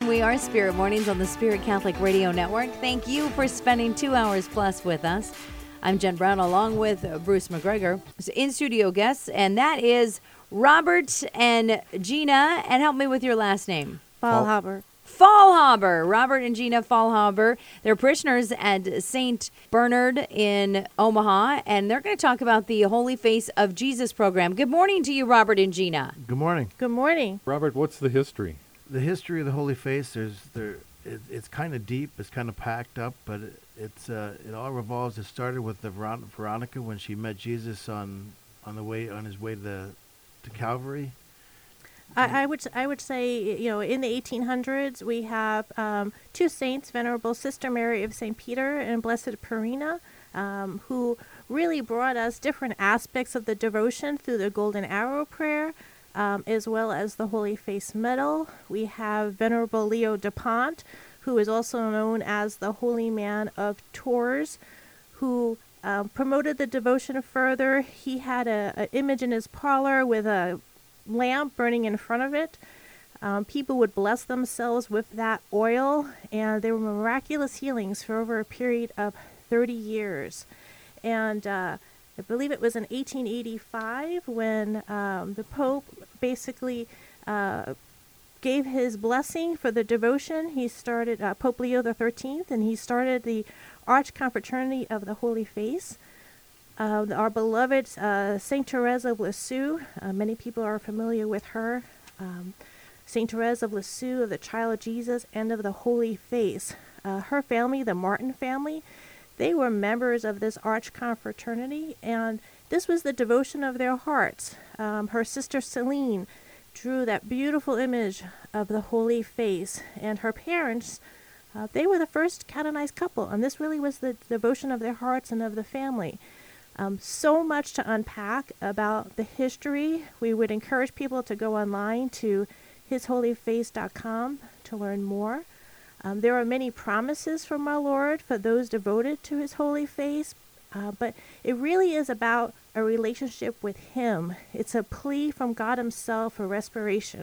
We are Spirit Mornings on the Spirit Catholic Radio Network. Thank you for spending 2 hours plus with us. I'm Jen Brown along with Bruce McGregor, in-studio guests, and that is Robert and Gina. And help me with your last name. Faulhaber. Faulhaber. Robert and Gina Faulhaber. They're parishioners at St. Bernard in Omaha, and they're going to talk about the Holy Face of Jesus program. Good morning to you, Robert and Gina. Good morning. Good morning. Robert, what's the history? The history of the Holy Face, it's kind of deep, it's kind of packed up, but it all revolves. It started with the Veronica when she met Jesus on his way to Calvary. I would say, in the 1800s, we have two saints, Venerable Sister Mary of St. Peter and Blessed Purina, who really brought us different aspects of the devotion through the Golden Arrow prayer, as well as the Holy Face Medal. We have Venerable Leo Dupont, who is also known as the Holy Man of Tours, who promoted the devotion further. He had an image in his parlor with a lamp burning in front of it. People would bless themselves with that oil, and there were miraculous healings for over a period of 30 years. And I believe it was in 1885 when the Pope basically gave his blessing for the devotion. He started, Pope Leo XIII, and he started the Arch Confraternity of the Holy Face. Our beloved Saint Therese of Lisieux, many people are familiar with her. Saint Therese of Lisieux, of the Child of Jesus, and of the Holy Face. Her family, the Martin family, they were members of this Arch Confraternity, and this was the devotion of their hearts. Her sister Celine drew that beautiful image of the Holy Face, and her parents, they were the first canonized couple, and this really was the devotion of their hearts and of the family. So much to unpack about the history. We would encourage people to go online to hisholyface.com to learn more. There are many promises from our Lord for those devoted to His Holy Face, but it really is about a relationship with Him. It's a plea from God Himself for reparation.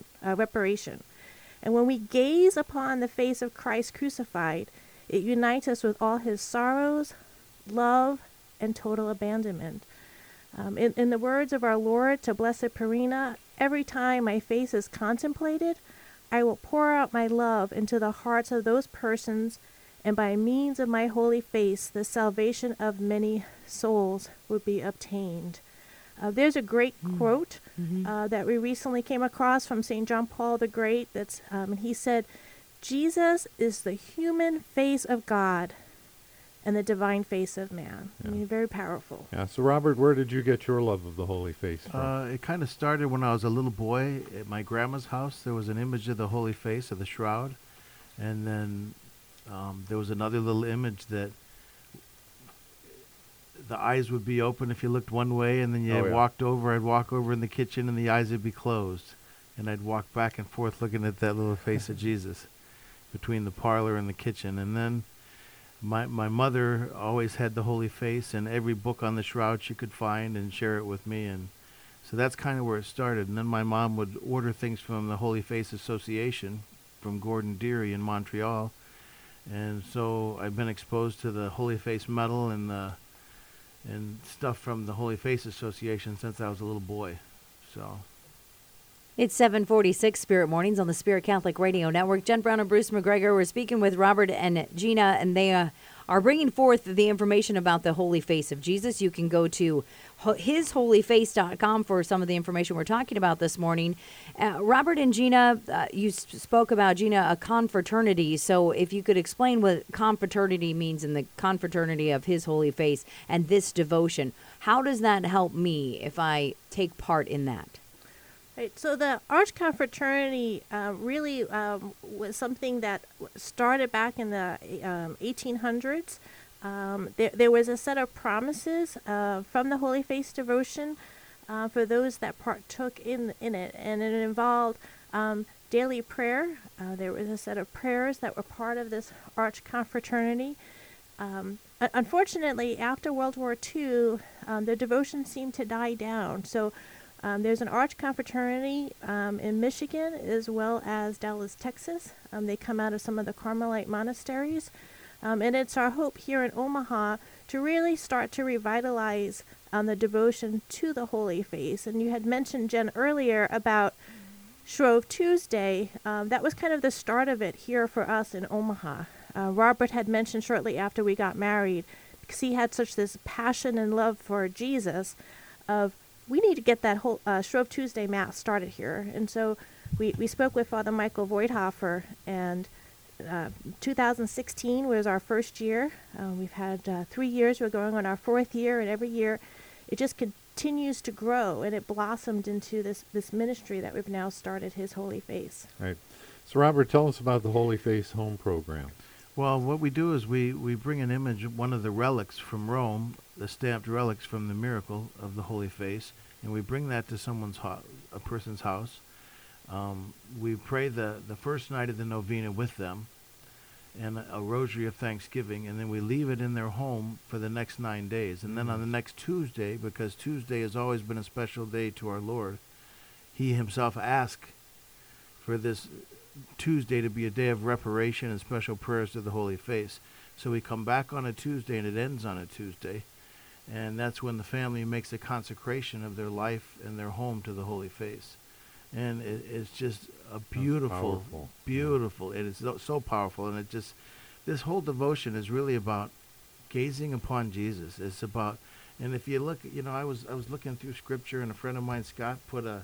And when we gaze upon the face of Christ crucified, it unites us with all His sorrows, love, and total abandonment. In the words of our Lord to Blessed Purina, every time my face is contemplated, I will pour out my love into the hearts of those persons, and by means of my holy face, the salvation of many souls will be obtained. There's a great quote that we recently came across from St. John Paul the Great. And he said, Jesus is the human face of God and the divine face of man. Yeah. I mean, very powerful. Yeah. So, Robert, where did you get your love of the Holy Face from? It kind of started when I was a little boy. At my grandma's house, there was an image of the Holy Face, of the shroud. And then there was another little image that the eyes would be open if you looked one way, and then I'd walk over in the kitchen, and the eyes would be closed. And I'd walk back and forth looking at that little face of Jesus between the parlor and the kitchen. And then my mother always had the Holy Face and every book on the shroud she could find and share it with me. And so that's kind of where it started. And then my mom would order things from the Holy Face Association from Gordon Deary in Montreal. And so I've been exposed to the Holy Face Medal and stuff from the Holy Face Association since I was a little boy. So it's 7:46 Spirit Mornings on the Spirit Catholic Radio Network. Jen Brown and Bruce McGregor. We're speaking with Robert and Gina, and they are bringing forth the information about the Holy Face of Jesus. You can go to hisholyface.com for some of the information we're talking about this morning. Robert and Gina, you spoke about, Gina, a confraternity. So if you could explain what confraternity means in the confraternity of His Holy Face and this devotion, how does that help me if I take part in that? Right, so the Arch Confraternity really was something that started back in the 1800s. There was a set of promises from the Holy Face devotion for those that partook in it, and it involved daily prayer. There was a set of prayers that were part of this Arch Confraternity. Unfortunately, after World War II, the devotion seemed to die down. So There's an Arch Confraternity in Michigan as well as Dallas, Texas. They come out of some of the Carmelite monasteries. And it's our hope here in Omaha to really start to revitalize the devotion to the Holy Face. And you had mentioned, Jen, earlier about Shrove Tuesday. That was kind of the start of it here for us in Omaha. Robert had mentioned shortly after we got married, because he had such this passion and love for Jesus, of we need to get that whole Shrove Tuesday Mass started here. And so we spoke with Father Michael Voigthofer, and 2016 was our first year. We've had 3 years. We're going on our 4th year, and every year it just continues to grow, and it blossomed into this ministry that we've now started, His Holy Face. Right. So, Robert, tell us about the Holy Face Home Program. Well, what we do is we bring an image, one of the relics from Rome, the stamped relics from the miracle of the Holy Face, and we bring that to a person's house. We pray the first night of the novena with them, and a rosary of thanksgiving, and then we leave it in their home for the next 9 days. And then on the next Tuesday, because Tuesday has always been a special day to our Lord, He Himself asked for this Tuesday to be a day of reparation and special prayers to the Holy Face. So we come back on a Tuesday, and it ends on a Tuesday. And that's when the family makes a consecration of their life and their home to the Holy Face. And it's just a beautiful, beautiful. It is so powerful. And this whole devotion is really about gazing upon Jesus. It's about, and if you look, I was looking through Scripture, and a friend of mine, Scott,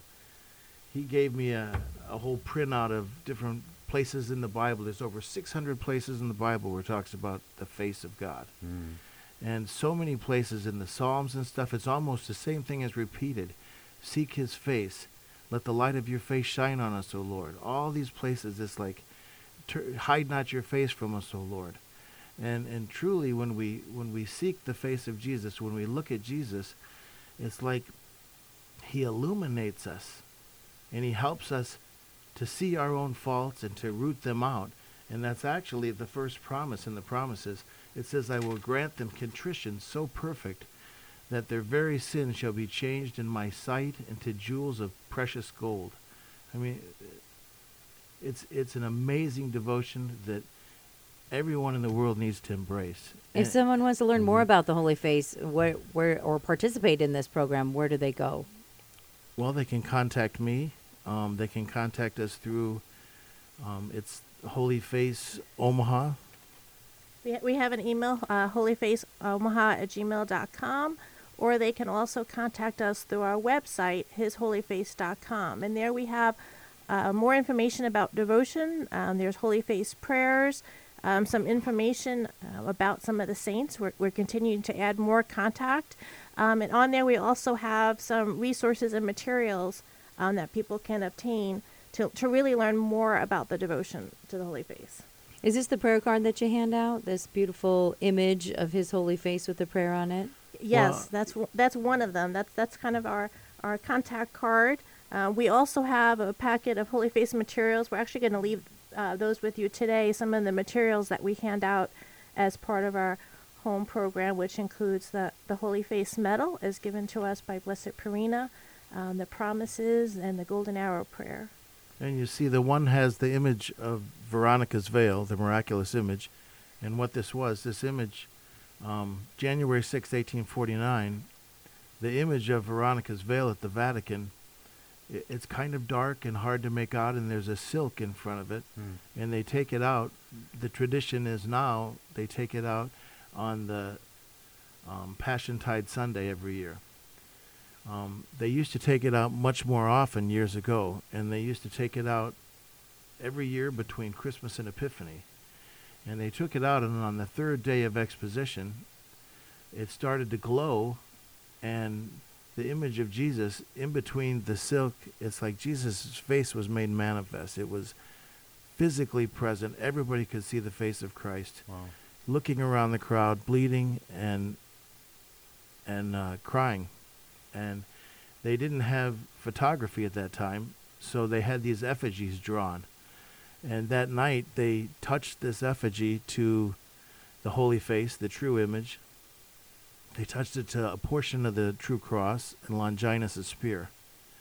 he gave me a whole printout of different places in the Bible. There's over 600 places in the Bible where it talks about the face of God. And so many places in the Psalms and stuff, it's almost the same thing as repeated. Seek His face. Let the light of your face shine on us, O Lord. All these places, it's like, hide not your face from us, O Lord. And truly, when we seek the face of Jesus, when we look at Jesus, it's like He illuminates us, and He helps us to see our own faults and to root them out. And that's actually the first promise in the promises. It says, I will grant them contrition so perfect that their very sins shall be changed in my sight into jewels of precious gold. I mean, it's an amazing devotion that everyone in the world needs to embrace. If someone wants to learn more about the Holy Face, where or participate in this program, where do they go? Well, they can contact me. They can contact us through it's Holy Face Omaha. We have an email, holyfaceomaha@gmail.com, or they can also contact us through our website, hisholyface.com. And there we have more information about devotion. There's Holy Face prayers, some information about some of the saints. We're continuing to add more contact. And on there we also have some resources and materials that people can obtain to really learn more about the devotion to the Holy Face. Is this the prayer card that you hand out? This beautiful image of His Holy Face with the prayer on it? Yes, that's one of them. That's kind of our contact card. We also have a packet of Holy Face materials. We're actually going to leave those with you today. Some of the materials that we hand out as part of our home program, which includes the Holy Face medal, is given to us by Blessed Purina, the promises, and the Golden Arrow prayer. And you see, the one has the image of Veronica's veil, the miraculous image. And what this image, January 6, 1849, the image of Veronica's veil at the Vatican, it's kind of dark and hard to make out, and there's a silk in front of it. And they take it out. The tradition is now they take it out on the Passiontide Sunday every year. They used to take it out much more often years ago, and they used to take it out every year between Christmas and Epiphany. And they took it out, and on the third day of exposition, it started to glow, and the image of Jesus in between the silk, it's like Jesus' face was made manifest. It was physically present. Everybody could see the face of Christ. Wow. Looking around the crowd, bleeding and crying. And they didn't have photography at that time, so they had these effigies drawn. And that night, they touched this effigy to the Holy Face, the true image. They touched it to a portion of the true cross and Longinus' spear.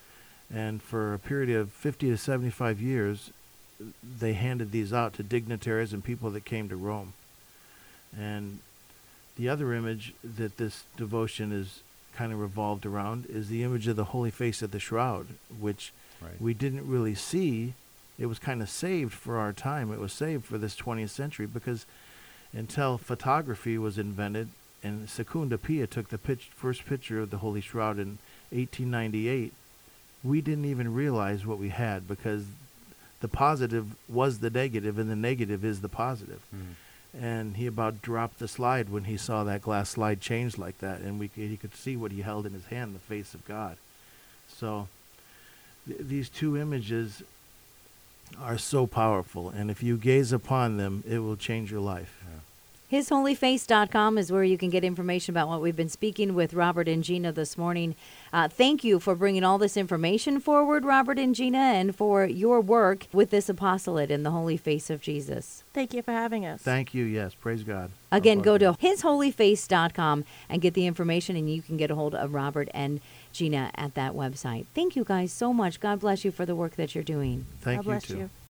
And for a period of 50 to 75 years, they handed these out to dignitaries and people that came to Rome. And the other image that this devotion is kind of revolved around is the image of the holy face of the shroud, which we didn't really see. It was kind of saved for our time. It was saved for this 20th century because until photography was invented, and Secunda Pia took the first picture of the Holy Shroud in 1898, we didn't even realize what we had because the positive was the negative and the negative is the positive. And he about dropped the slide when he saw that glass slide change like that, and he could see what he held in his hand, the face of God. So these two images are so powerful, and if you gaze upon them, it will change your life. HisHolyFace.com is where you can get information about what we've been speaking with Robert and Gina this morning. Thank you for bringing all this information forward, Robert and Gina, and for your work with this apostolate in the Holy Face of Jesus. Thank you for having us. Thank you. Yes, praise God. Again, go to HisHolyFace.com and get the information, and you can get a hold of Robert and Gina at that website. Thank you guys so much. God bless you for the work that you're doing. Thank God bless you too. you.